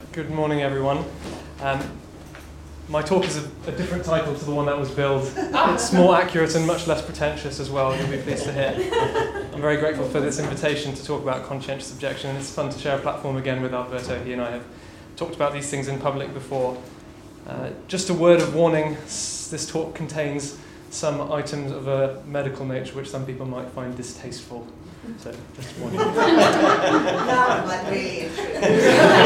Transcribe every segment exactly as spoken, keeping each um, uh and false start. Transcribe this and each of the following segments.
Good morning, everyone. Um, my talk is a, a different title to the one that was billed. It's more accurate and much less pretentious as well, you'll be pleased to hear. I'm very grateful for this invitation to talk about conscientious objection, and it's fun to share a platform again with Alberto. He and I have talked about these things in public before. Uh, just a word of warning, this talk contains some items of a medical nature which some people might find distasteful. So, just warning. Now I'm like really intrigued. We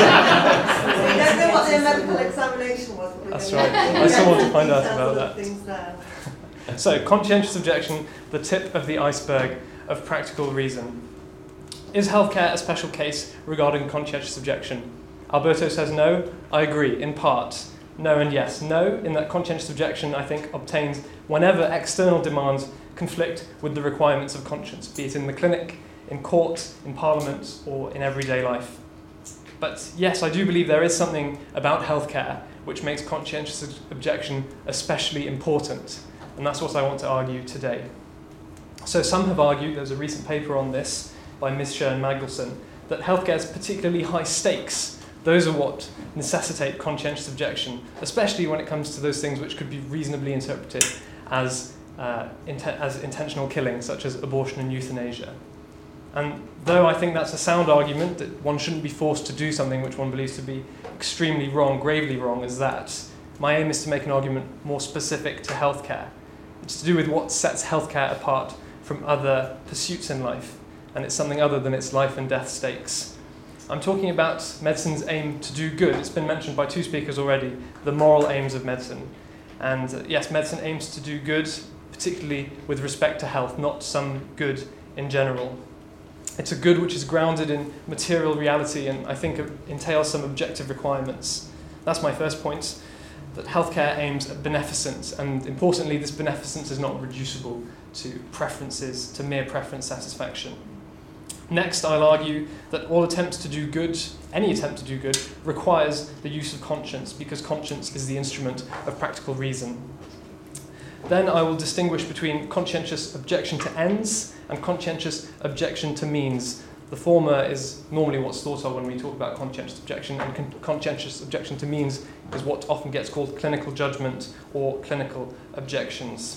don't know what their medical examination was. But That's right. I still want to find out about that. Things now. So, conscientious objection, the tip of the iceberg of practical reason. Is healthcare a special case regarding conscientious objection? Alberto says no. I agree, in part. No and yes. No, in that conscientious objection, I think, obtains whenever external demands conflict with the requirements of conscience, be it in the clinic, in court, in parliament, or in everyday life. But yes, I do believe there is something about healthcare which makes conscientious objection especially important, and that's what I want to argue today. So some have argued, there's a recent paper on this by Miz Sharon Magdelson, that healthcare has particularly high stakes. Those are what necessitate conscientious objection, especially when it comes to those things which could be reasonably interpreted as Uh, int- as intentional killing, such as abortion and euthanasia. And though I think that's a sound argument, that one shouldn't be forced to do something which one believes to be extremely wrong, gravely wrong as that, my aim is to make an argument more specific to healthcare. It's to do with what sets healthcare apart from other pursuits in life, and it's something other than its life and death stakes. I'm talking about medicine's aim to do good. It's been mentioned by two speakers already, the moral aims of medicine. And uh, yes, medicine aims to do good, particularly with respect to health, not some good in general. It's a good which is grounded in material reality and I think entails some objective requirements. That's my first point, that healthcare aims at beneficence, and importantly, this beneficence is not reducible to preferences, to mere preference satisfaction. Next, I'll argue that all attempts to do good, any attempt to do good, requires the use of conscience, because conscience is the instrument of practical reason. Then I will distinguish between conscientious objection to ends and conscientious objection to means. The former is normally what's thought of when we talk about conscientious objection, and con- conscientious objection to means is what often gets called clinical judgment or clinical objections.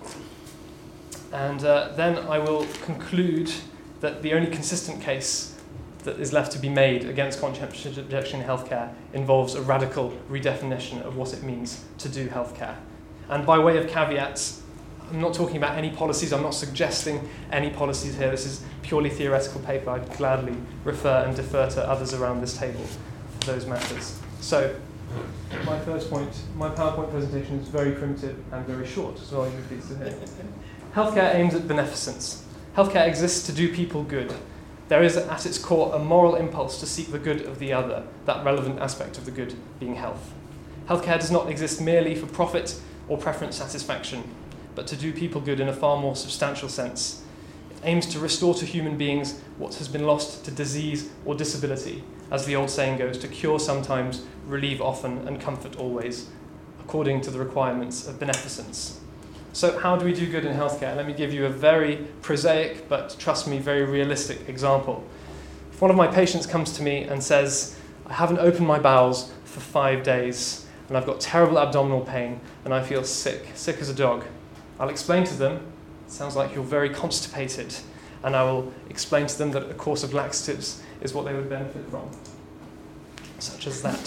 And uh, then I will conclude that the only consistent case that is left to be made against conscientious objection in healthcare involves a radical redefinition of what it means to do healthcare. And by way of caveats, I'm not talking about any policies, I'm not suggesting any policies here. This is purely theoretical paper. I'd gladly refer and defer to others around this table for those matters. So, my first point, my PowerPoint presentation is very primitive and very short, so I'll be pleased to hear. Healthcare aims at beneficence. Healthcare exists to do people good. There is at its core a moral impulse to seek the good of the other, that relevant aspect of the good being health. Healthcare does not exist merely for profit or preference satisfaction, but to do people good in a far more substantial sense. It aims to restore to human beings what has been lost to disease or disability, as the old saying goes, to cure sometimes, relieve often, and comfort always, according to the requirements of beneficence. So how do we do good in healthcare? Let me give you a very prosaic, but trust me, very realistic example. If one of my patients comes to me and says, I haven't opened my bowels for five days, and I've got terrible abdominal pain, and I feel sick, sick as a dog. I'll explain to them, it sounds like you're very constipated, and I will explain to them that a course of laxatives is what they would benefit from. Such as that.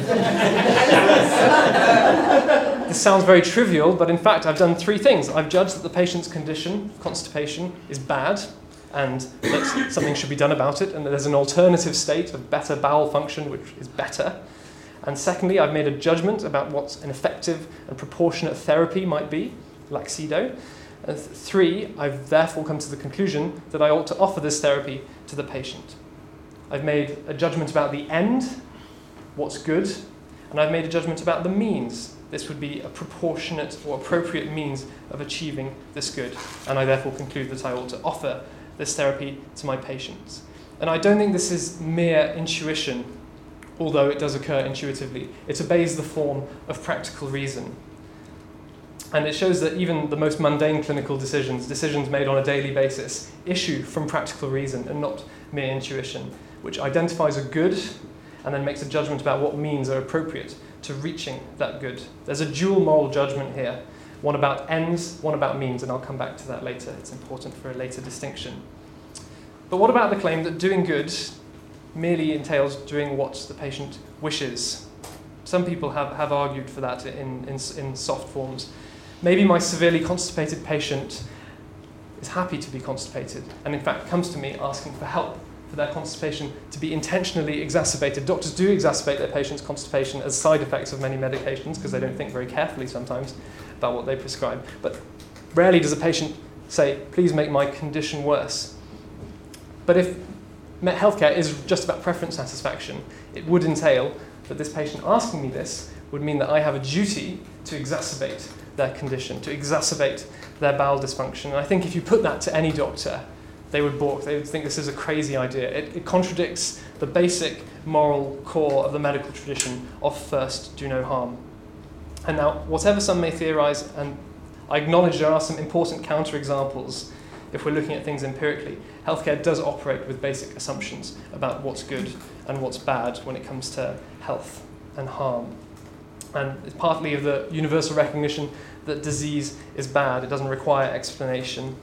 This sounds very trivial, but in fact I've done three things. I've judged that the patient's condition, constipation, is bad, and that something should be done about it, and that there's an alternative state of better bowel function, which is better. And secondly, I've made a judgment about what an effective and proportionate therapy might be, Laxido. And th- three, I've therefore come to the conclusion that I ought to offer this therapy to the patient. I've made a judgment about the end, what's good, and I've made a judgment about the means. This would be a proportionate or appropriate means of achieving this good, and I therefore conclude that I ought to offer this therapy to my patients. And I don't think this is mere intuition, although it does occur intuitively. It obeys the form of practical reason. And it shows that even the most mundane clinical decisions, decisions made on a daily basis, issue from practical reason and not mere intuition, which identifies a good and then makes a judgment about what means are appropriate to reaching that good. There's a dual moral judgment here, one about ends, one about means, and I'll come back to that later. It's important for a later distinction. But what about the claim that doing good merely entails doing what the patient wishes? Some people have, have argued for that in, in, in soft forms. Maybe my severely constipated patient is happy to be constipated and in fact comes to me asking for help for their constipation to be intentionally exacerbated. Doctors do exacerbate their patients' constipation as side effects of many medications because they don't think very carefully sometimes about what they prescribe. But rarely does a patient say, please make my condition worse. But if healthcare is just about preference satisfaction, it would entail that this patient asking me this would mean that I have a duty to exacerbate their condition, to exacerbate their bowel dysfunction. And I think if you put that to any doctor, they would balk. They would think this is a crazy idea. It, it contradicts the basic moral core of the medical tradition of first do no harm. And now, whatever some may theorize, and I acknowledge there are some important counterexamples if we're looking at things empirically, healthcare does operate with basic assumptions about what's good and what's bad when it comes to health and harm. And it's partly of the universal recognition that disease is bad. It doesn't require explanation.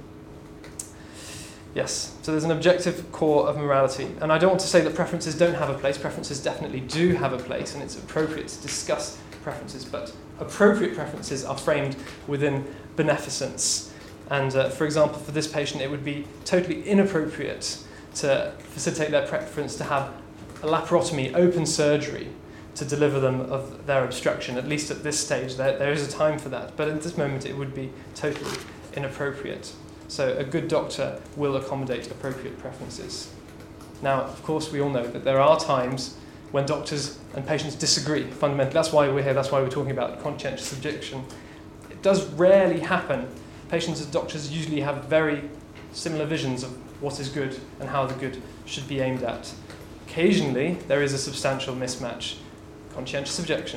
Yes, so there's an objective core of morality. And I don't want to say that preferences don't have a place. Preferences definitely do have a place, and it's appropriate to discuss preferences. But appropriate preferences are framed within beneficence. And uh, for example, for this patient, it would be totally inappropriate to facilitate their preference to have a laparotomy, open surgery, to deliver them of their obstruction. At least at this stage, there, there is a time for that. But at this moment, it would be totally inappropriate. So a good doctor will accommodate appropriate preferences. Now, of course, we all know that there are times when doctors and patients disagree fundamentally. That's why we're here. That's why we're talking about conscientious objection. It does rarely happen. Patients and doctors usually have very similar visions of what is good and how the good should be aimed at. Occasionally, there is a substantial mismatch, conscientious objection.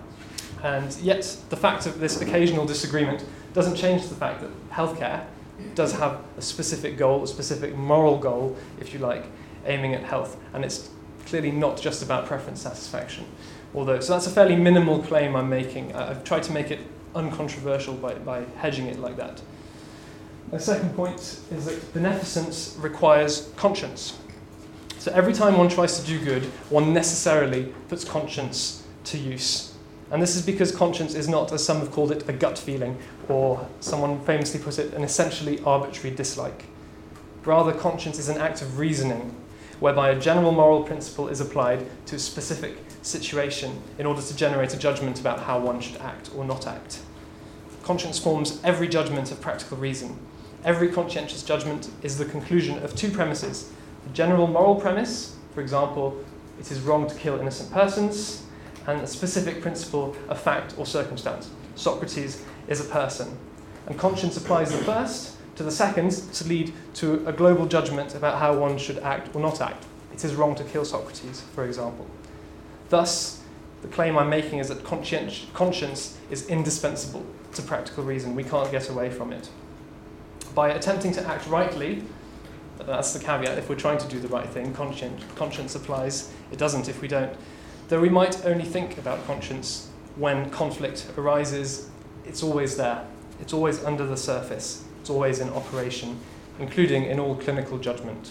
And yet, the fact of this occasional disagreement doesn't change the fact that healthcare does have a specific goal, a specific moral goal, if you like, aiming at health. And it's clearly not just about preference satisfaction. Although, so that's a fairly minimal claim I'm making. I've tried to make it uncontroversial by, by hedging it like that. My second point is that beneficence requires conscience. So every time one tries to do good, one necessarily puts conscience to use. And this is because conscience is not, as some have called it, a gut feeling, or someone famously put it, an essentially arbitrary dislike. Rather, conscience is an act of reasoning, whereby a general moral principle is applied to a specific situation in order to generate a judgment about how one should act or not act. Conscience forms every judgment of practical reason. Every conscientious judgment is the conclusion of two premises. A general moral premise, for example, it is wrong to kill innocent persons, and a specific principle of fact or circumstance. Socrates is a person. And conscience applies the first to the second to lead to a global judgment about how one should act or not act. It is wrong to kill Socrates, for example. Thus, the claim I'm making is that conscience, conscience is indispensable to practical reason. We can't get away from it. By attempting to act rightly, that's the caveat, if we're trying to do the right thing, conscience, conscience applies. It doesn't if we don't. Though we might only think about conscience when conflict arises, it's always there. It's always under the surface. It's always in operation, including in all clinical judgment.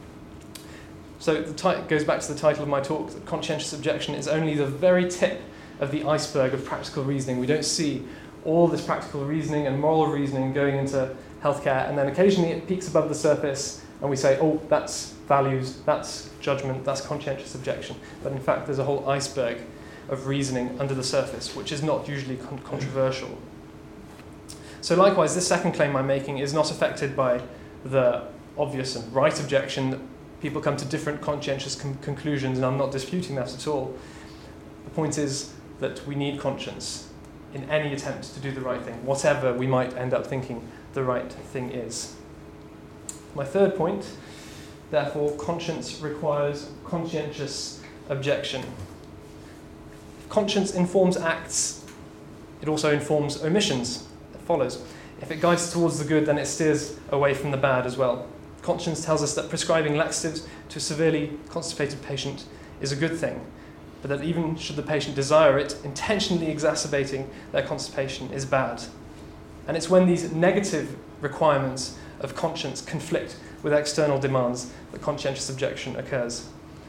So the ti- goes back to the title of my talk, that conscientious objection is only the very tip of the iceberg of practical reasoning. We don't see all this practical reasoning and moral reasoning going into healthcare, and then occasionally it peaks above the surface and we say, oh, that's values, that's judgment, that's conscientious objection. But in fact, there's a whole iceberg of reasoning under the surface, which is not usually con- controversial. So likewise, this second claim I'm making is not affected by the obvious and right objection that people come to different conscientious con- conclusions, and I'm not disputing that at all. The point is that we need conscience in any attempt to do the right thing, whatever we might end up thinking the right thing is. My third point, therefore, conscience requires conscientious objection. If conscience informs acts, it also informs omissions. It follows. If it guides towards the good, then it steers away from the bad as well. Conscience tells us that prescribing laxatives to a severely constipated patient is a good thing, but that even should the patient desire it, intentionally exacerbating their constipation is bad. And it's when these negative requirements of conscience conflict with external demands that conscientious objection occurs.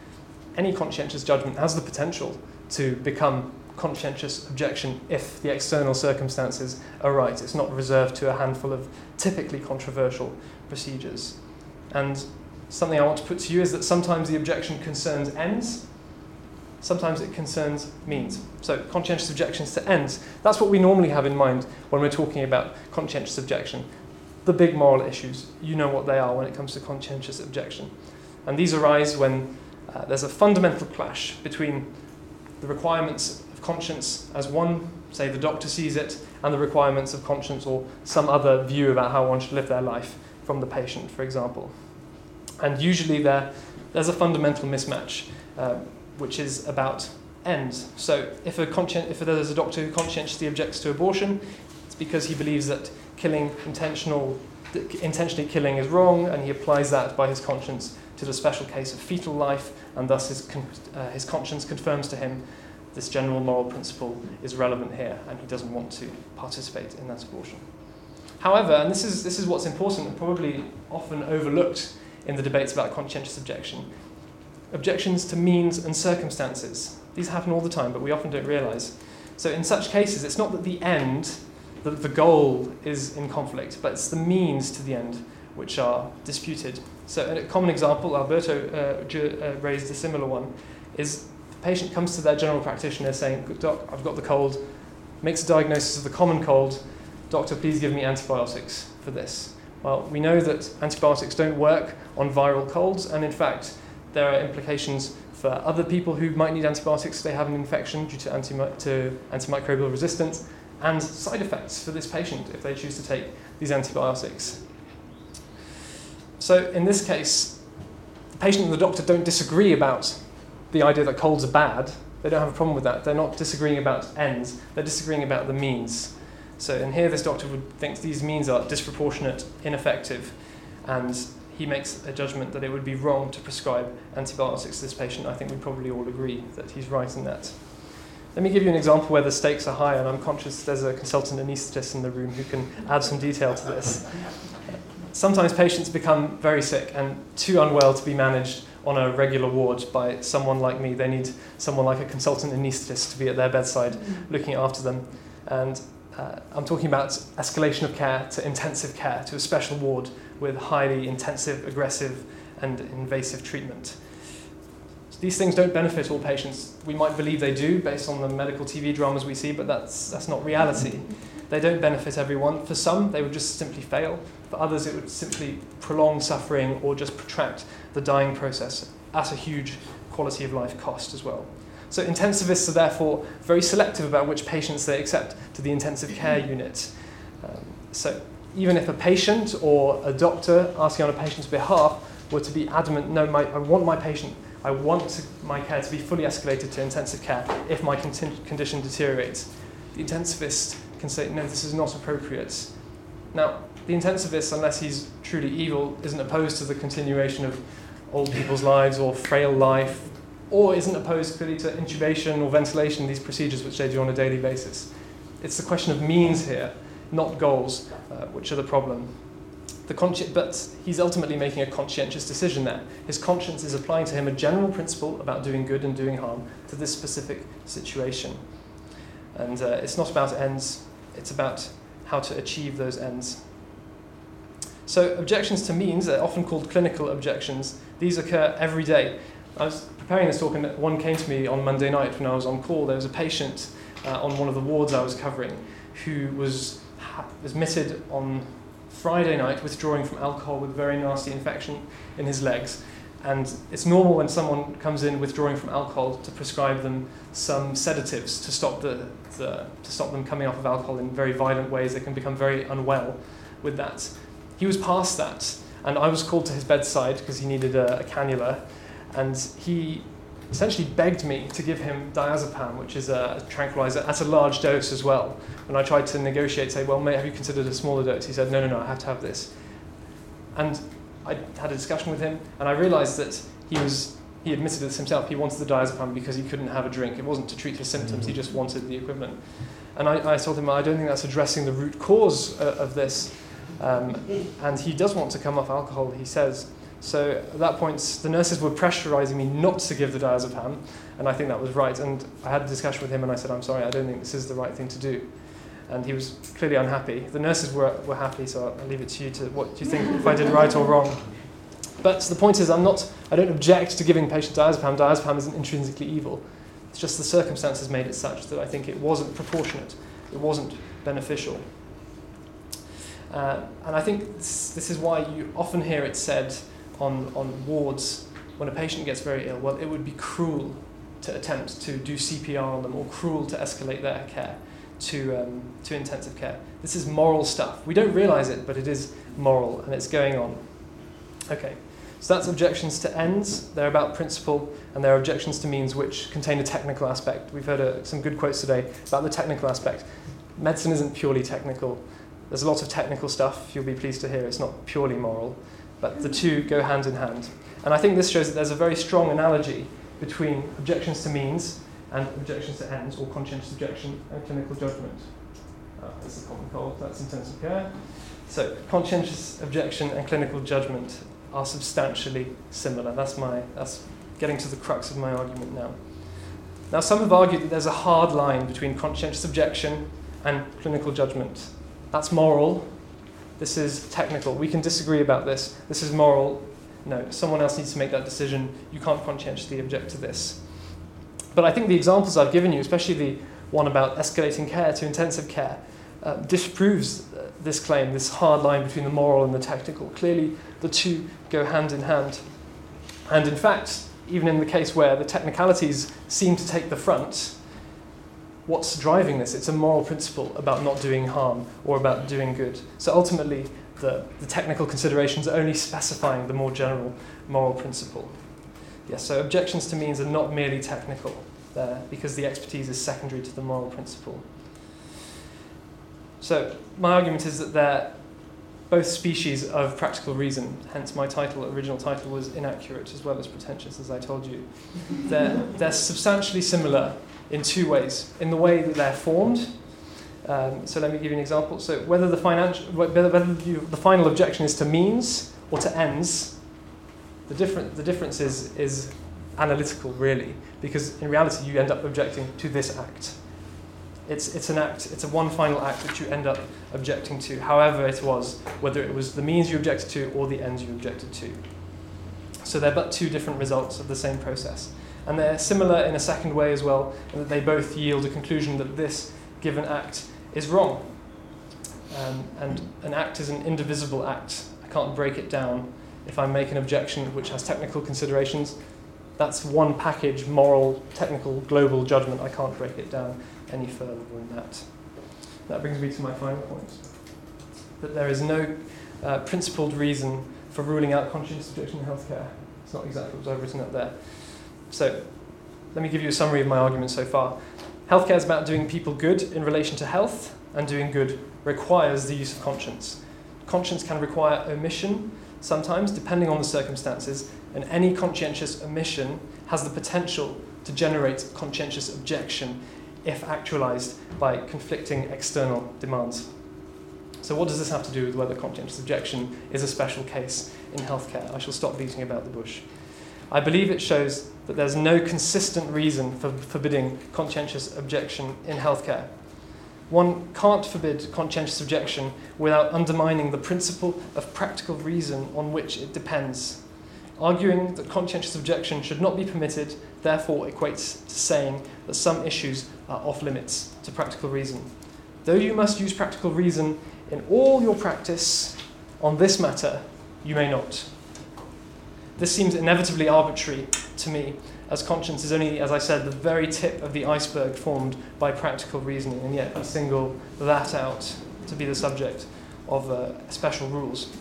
Any conscientious judgment has the potential to become conscientious objection if the external circumstances are right. It's not reserved to a handful of typically controversial procedures. And something I want to put to you is that sometimes the objection concerns ends, sometimes it concerns means. So conscientious objections to ends, that's what we normally have in mind when we're talking about conscientious objection. The big moral issues, you know what they are when it comes to conscientious objection. And these arise when uh, there's a fundamental clash between the requirements of conscience as one, say the doctor sees it, and the requirements of conscience or some other view about how one should live their life from the patient, for example. And usually there, there's a fundamental mismatch, uh, which is about ends. So if, a conscien- if there's a doctor who conscientiously objects to abortion, it's because he believes that killing intentional, intentionally killing is wrong, and he applies that by his conscience to the special case of fetal life, and thus his, con- uh, his conscience confirms to him this general moral principle is relevant here, and he doesn't want to participate in that abortion. However, and this is, this is what's important and probably often overlooked in the debates about conscientious objection, objections to means and circumstances. These happen all the time, but we often don't realise. So in such cases, it's not that the end, that the goal is in conflict, but it's the means to the end which are disputed. So a common example, Alberto uh, ju- uh, raised a similar one, is the patient comes to their general practitioner saying, "Doc, I've got the cold," makes a diagnosis of the common cold, "Doctor, please give me antibiotics for this." Well, we know that antibiotics don't work on viral colds, and in fact, there are implications for other people who might need antibiotics if they have an infection due to, antimi- to antimicrobial resistance, and side effects for this patient if they choose to take these antibiotics. So in this case, the patient and the doctor don't disagree about the idea that colds are bad. They don't have a problem with that. They're not disagreeing about ends. They're disagreeing about the means. So in here, this doctor would think these means are disproportionate, ineffective, and he makes a judgment that it would be wrong to prescribe antibiotics to this patient. I think we probably all agree that he's right in that. Let me give you an example where the stakes are high, and I'm conscious there's a consultant anaesthetist in the room who can add some detail to this. Sometimes patients become very sick and too unwell to be managed on a regular ward by someone like me. They need someone like a consultant anaesthetist to be at their bedside looking after them. And uh, I'm talking about escalation of care to intensive care, to a special ward with highly intensive, aggressive, and invasive treatment. These things don't benefit all patients. We might believe they do based on the medical T V dramas we see, but that's that's not reality. They don't benefit everyone. For some, they would just simply fail. For others, it would simply prolong suffering or just protract the dying process at a huge quality of life cost as well. So intensivists are therefore very selective about which patients they accept to the intensive care unit. Um, so even if a patient or a doctor asking on a patient's behalf were to be adamant, no, my, I want my patient I want to, my care to be fully escalated to intensive care if my conti- condition deteriorates, the intensivist can say, no, this is not appropriate. Now, the intensivist, unless he's truly evil, isn't opposed to the continuation of old people's lives or frail life, or isn't opposed clearly to intubation or ventilation, these procedures which they do on a daily basis. It's the question of means here, not goals, uh, which are the problem. The consci- but he's ultimately making a conscientious decision there. His conscience is applying to him a general principle about doing good and doing harm to this specific situation. And uh, it's not about ends, it's about how to achieve those ends. So objections to means are often called clinical objections. These occur every day. I was preparing this talk and one came to me on Monday night when I was on call. There was a patient uh, on one of the wards I was covering who was ha- admitted on Friday night withdrawing from alcohol with very nasty infection in his legs. And it's normal when someone comes in withdrawing from alcohol to prescribe them some sedatives to stop the, the to stop them coming off of alcohol in very violent ways. They can become very unwell with that. He was past that, and I was called to his bedside because he needed a, a cannula, and he essentially begged me to give him diazepam, which is a tranquilizer, at a large dose as well. When I tried to negotiate, say, well, mate, have you considered a smaller dose? He said, no, no, no, I have to have this. And I had a discussion with him, and I realised that he was he admitted this himself, he wanted the diazepam because he couldn't have a drink. It wasn't to treat his symptoms, he just wanted the equivalent. And I, I told him, I don't think that's addressing the root cause uh, of this. Um, and he does want to come off alcohol, he says. So at that point, the nurses were pressurizing me not to give the diazepam, and I think that was right. And I had a discussion with him, and I said, I'm sorry, I don't think this is the right thing to do. And he was clearly unhappy. The nurses were, were happy, so I'll leave it to you to what do you think, if I did right or wrong. But the point is, I'm not, I don't object to giving patients diazepam. Diazepam isn't intrinsically evil. It's just the circumstances made it such that I think it wasn't proportionate. It wasn't beneficial. Uh, and I think this, this is why you often hear it said on, on wards when a patient gets very ill, well, it would be cruel to attempt to do C P R on them or cruel to escalate their care to, um, to intensive care. This is moral stuff. We don't realize it, but it is moral and it's going on. Okay, so that's objections to ends. They're about principle, and they're objections to means which contain a technical aspect. We've heard uh, some good quotes today about the technical aspect. Medicine isn't purely technical. There's a lot of technical stuff, you'll be pleased to hear. It's not purely moral, but the two go hand in hand. And I think this shows that there's a very strong analogy between objections to means and objections to ends, or conscientious objection and clinical judgment. Uh, that's a common cold, that's intensive care. So conscientious objection and clinical judgment are substantially similar. That's my, that's getting to the crux of my argument now. Now, some have argued that there's a hard line between conscientious objection and clinical judgment. That's moral. This is technical. We can disagree about this. This is moral. No, someone else needs to make that decision. You can't conscientiously object to this. But I think the examples I've given you, especially the one about escalating care to intensive care, uh, disproves uh, this claim, this hard line between the moral and the technical. Clearly, the two go hand in hand. And in fact, even in the case where the technicalities seem to take the front, what's driving this? It's a moral principle about not doing harm or about doing good. So ultimately, the, the technical considerations are only specifying the more general moral principle. Yes, so objections to means are not merely technical there, because the expertise is secondary to the moral principle. So my argument is that they're both species of practical reason, hence my title, original title was inaccurate as well as pretentious, as I told you. They're, they're substantially similar in two ways. In the way that they're formed, um, so let me give you an example. So whether the financial, whether, whether you, the final objection is to means or to ends, the different the difference is is analytical really, because in reality you end up objecting to this act. It's it's an act, it's a one final act that you end up objecting to, however it was, whether it was the means you objected to or the ends you objected to. So they're but two different results of the same process. And they're similar in a second way as well, in that they both yield a conclusion that this given act is wrong. Um, and an act is an indivisible act. I can't break it down. If I make an objection which has technical considerations, that's one package, moral, technical, global judgment. I can't break it down any further than that. That brings me to my final point, that there is no uh, principled reason for ruling out conscientious objection in healthcare. It's not exactly what I've written up there. So let me give you a summary of my argument so far. Healthcare is about doing people good in relation to health, and doing good requires the use of conscience. Conscience can require omission sometimes, depending on the circumstances, and any conscientious omission has the potential to generate conscientious objection if actualized by conflicting external demands. So what does this have to do with whether conscientious objection is a special case in healthcare? I shall stop beating about the bush. I believe it shows that there's no consistent reason for forbidding conscientious objection in healthcare. One can't forbid conscientious objection without undermining the principle of practical reason on which it depends. Arguing that conscientious objection should not be permitted therefore equates to saying that some issues are off limits to practical reason. Though you must use practical reason in all your practice, on this matter you may not. This seems inevitably arbitrary to me, as conscience is only, as I said, the very tip of the iceberg formed by practical reasoning, and yet we single that out to be the subject of uh, special rules.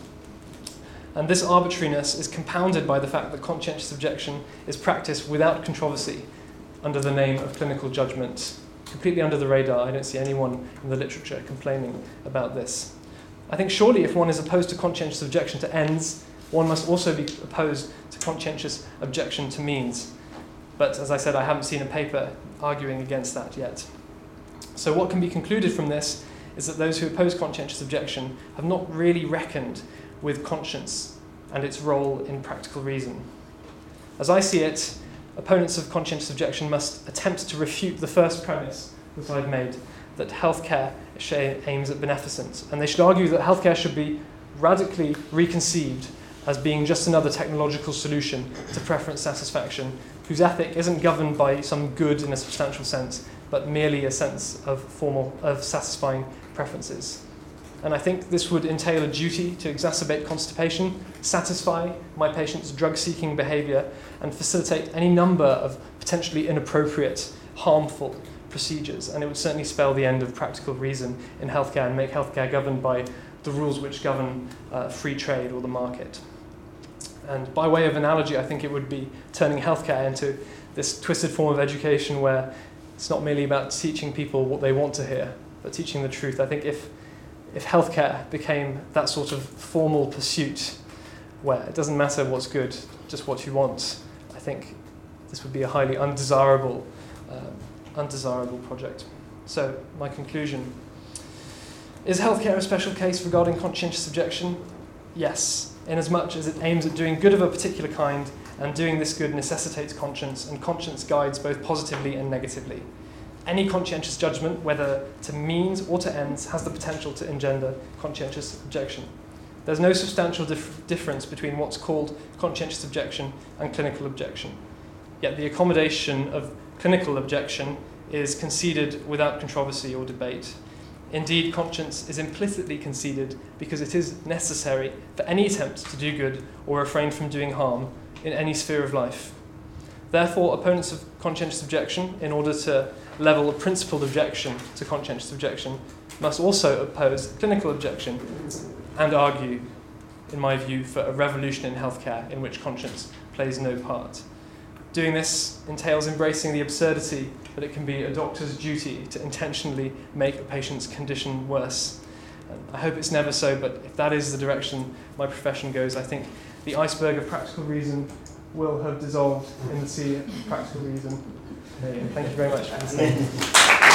And this arbitrariness is compounded by the fact that conscientious objection is practiced without controversy under the name of clinical judgment, completely under the radar. I don't see anyone in the literature complaining about this. I think surely if one is opposed to conscientious objection to ends, one must also be opposed to conscientious objection to means. But as I said, I haven't seen a paper arguing against that yet. So what can be concluded from this is that those who oppose conscientious objection have not really reckoned with conscience and its role in practical reason. As I see it, opponents of conscientious objection must attempt to refute the first premise that I've made, that healthcare aims at beneficence. And they should argue that healthcare should be radically reconceived as being just another technological solution to preference satisfaction, whose ethic isn't governed by some good in a substantial sense, but merely a sense of formal, of satisfying preferences. And I think this would entail a duty to exacerbate constipation, satisfy my patient's drug-seeking behaviour, and facilitate any number of potentially inappropriate, harmful procedures. And it would certainly spell the end of practical reason in healthcare and make healthcare governed by the rules which govern uh, free trade or the market. And by way of analogy, I think it would be turning healthcare into this twisted form of education where it's not merely about teaching people what they want to hear, but teaching the truth. I think if if healthcare became that sort of formal pursuit where it doesn't matter what's good, just what you want, I think this would be a highly undesirable, um, undesirable project. So, my conclusion. Is healthcare a special case regarding conscientious objection? Yes, inasmuch as it aims at doing good of a particular kind, and doing this good necessitates conscience, and conscience guides both positively and negatively. Any conscientious judgment, whether to means or to ends, has the potential to engender conscientious objection. There's no substantial dif- difference between what's called conscientious objection and clinical objection. Yet the accommodation of clinical objection is conceded without controversy or debate. Indeed, conscience is implicitly conceded because it is necessary for any attempt to do good or refrain from doing harm in any sphere of life. Therefore, opponents of conscientious objection, in order to level a principled objection to conscientious objection, must also oppose clinical objection and argue, in my view, for a revolution in healthcare in which conscience plays no part. Doing this entails embracing the absurdity that it can be a doctor's duty to intentionally make a patient's condition worse. And I hope it's never so, but if that is the direction my profession goes, I think the iceberg of practical reason will have dissolved in the sea of practical reason. Thank you very much for listening.